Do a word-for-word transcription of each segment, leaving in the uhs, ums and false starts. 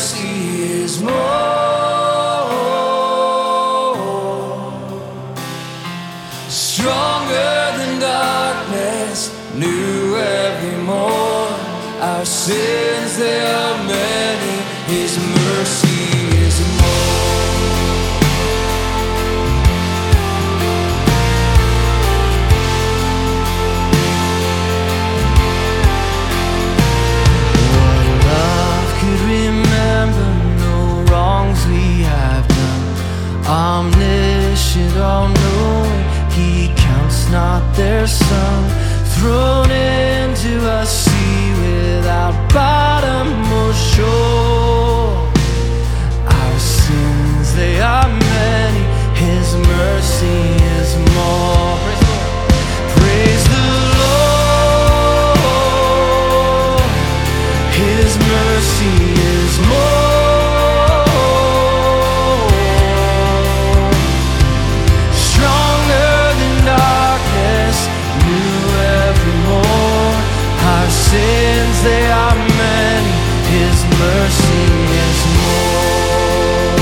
mercy is more. Stronger than darkness, new every morn. Our sins, they are many, His mercy is more. What love could remember, no wrongs we have done. Omniscient, all-knowing, He counts not their sum. Thrown into a sea without bottom or shore. Our sins, they are many, His mercy is more. Praise the Lord, His mercy is more. Stronger than darkness, new every morn. Our sins, they are many, His mercy is more.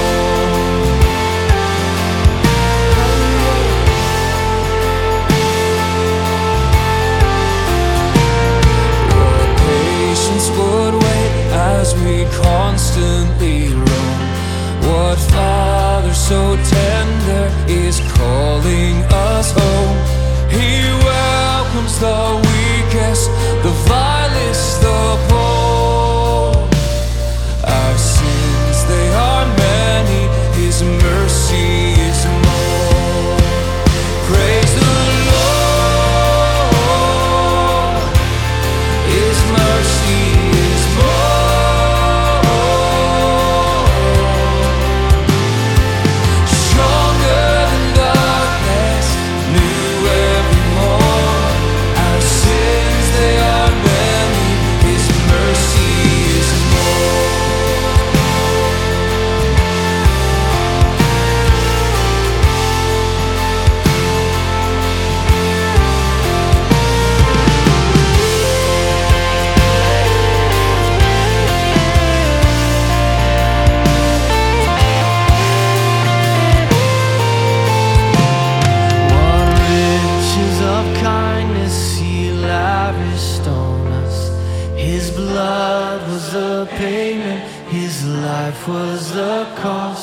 What patience would wait as we constantly roam. What Father so tender is calling us home. He welcomes the weakest, the vilest, the poor. Our sins, they are many, His mercy is more. Praise the Lord, His mercy is more. Stronger than darkness, new every morn. Our sins, they are many, His mercy is more. What riches of kindness He lavished on us. His blood was the payment, His life was the cost.